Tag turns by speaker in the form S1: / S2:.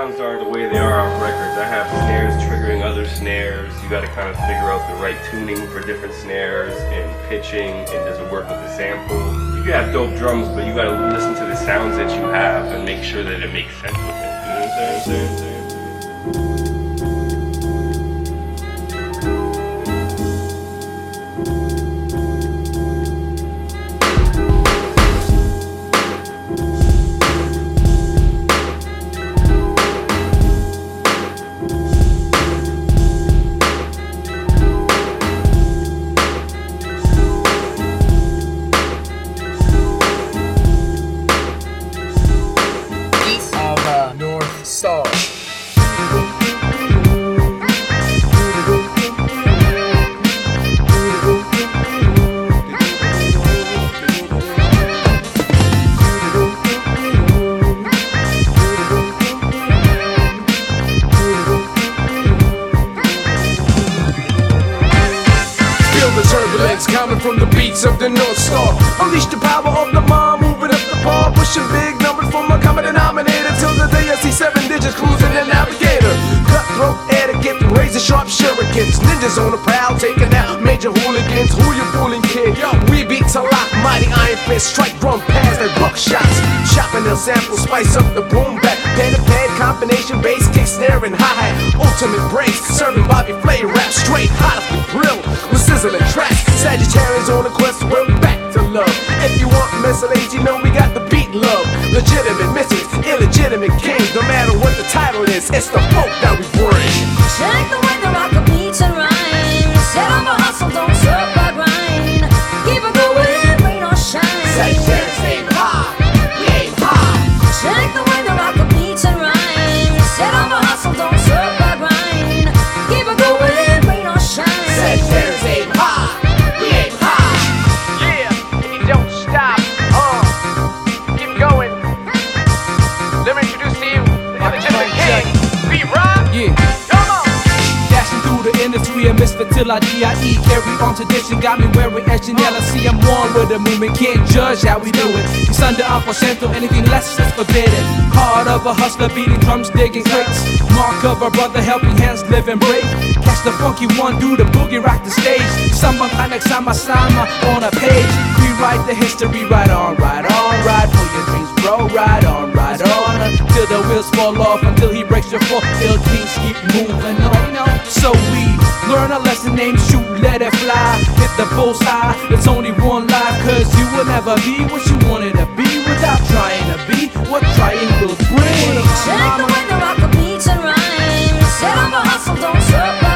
S1: sounds are the way they are on records. I have snares triggering other snares. You got to kind of figure out the right tuning for different snares and pitching, and does it work with the sample. You can have dope drums, but you got to listen to the sounds that you have and make sure that it makes sense with it. You know what I'm saying?
S2: North Star.
S3: Feel the turbulence coming from the beats of the North Star. Unleash the power of the mind, moving up the bar, pushing big numbers for my common denominator. Till the day I see 7 digits cruising the navigator. Cutthroat etiquette, razor sharp shurikens, ninjas on the prowl, taking out major hooligans. Who you fooling, kid? Yo, we beat to lock, mighty iron fist, strike drum pads like buckshots. Shopping they'll sample, spice up the boom back. Pen to pad combination, bass, kick, snare, and hi-hat. Ultimate breaks, serving Bobby Flay rap straight hot off the grill with sizzling tracks. Sagittarius on the quest, we're back to love. If you want message, you know we got the beat love. Legitimate misses, illegitimate kings. No matter what the title is, it's the folk that we bring.
S4: Check the way the rocker beats and rhymes. Set up a hustle, don't serve by grind. Keep it going, rain or shine.
S3: Sagittarius aim high, we aim high.
S4: Check the way the rocker beats and rhymes. Set up a hustle, don't serve by grind. Keep it going, rain or shine.
S3: Sagittarius aim high, we aim high.
S2: Yeah, and you don't stop. Keep going. Let me introduce to you the legitimate king, B-Rock.
S5: Yeah.
S2: Come on.
S5: Dashing through the industry, a misfit till I D.I.E. Carry on tradition, got me wearing H&L. I see I'm one with the movement, can't judge how we do it. It's under 1%, anything less is forbidden. Heart of a hustler, beating drums, digging crates. Mark of a brother, helping hands live and break. Catch the funky one, do the boogie, rock the stage. Someone connect sama on a page. Rewrite the history, right on, ride for your dreams, bro, ride on, till the wheels fall off, until he breaks your fall. Ill kings keep moving on, so we learn a lesson named shoot, let it fly. Hit the bullseye, it's only one life, cause you will never be what you wanted to be without trying to be what trying will bring.
S4: Check the way the rocker beats and rhymes. Set up a hustle, don't serve by